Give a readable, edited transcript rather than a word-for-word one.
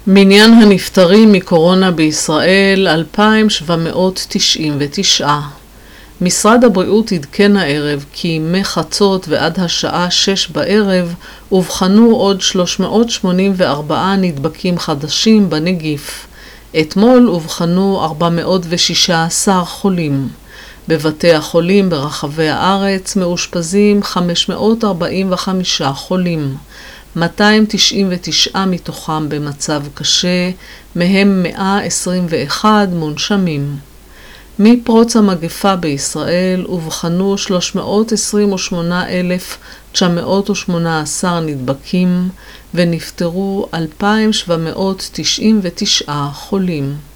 מניין הנפטרים מקורונה בישראל 2,799. משרד הבריאות עדכן הערב כי מחצות ועד השעה 6 בערב אובחנו עוד 384 נדבקים חדשים בנגיף. אתמול אובחנו 416 חולים. בבתי החולים ברחבי הארץ מאושפזים 545 חולים. 299 מתוכם במצב קשה, מהם 121 מונשמים. מפרוץ המגפה בישראל אובחנו 328,918 נדבקים ונפטרו 2,799 חולים.